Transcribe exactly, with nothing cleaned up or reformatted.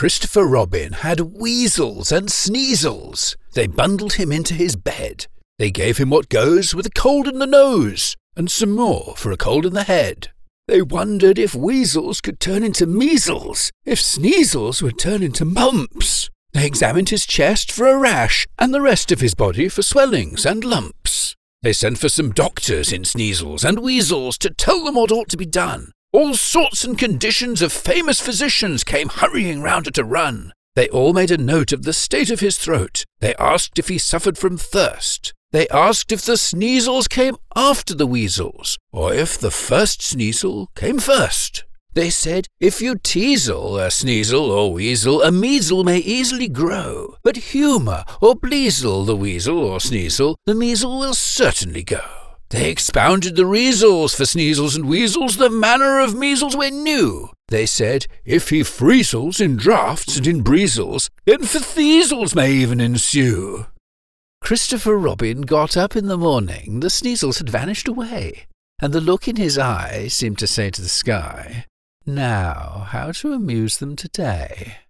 Christopher Robin had Weasels and Sneezels. They bundled him into his bed. They gave him what goes with a cold in the nose, and some more for a cold in the head. They wondered if Weasels could turn into measles, if Sneezels would turn into mumps. They examined his chest for a rash, and the rest of his body for swellings and lumps. They sent for some doctors in Sneezels and Weasels to tell them what ought to be done. All sorts and conditions of famous physicians came hurrying round at a run. They all made a note of the state of his throat. They asked if he suffered from thirst. They asked if the Sneezels came after the Weasels, or if the first Sneezel came first. They said, if you teasel a Sneezel or Weasel, a measle may easily grow, but humour or bleasel the Weasel or Sneezel, the measle will certainly go. They expounded the reasons for Sneezels and Weasels, the manner of measles were new. They said, if he freezels in draughts and in breezels, then fetheasels may even ensue. Christopher Robin got up in the morning, the Sneezels had vanished away, and the look in his eye seemed to say to the sky, now how to amuse them today.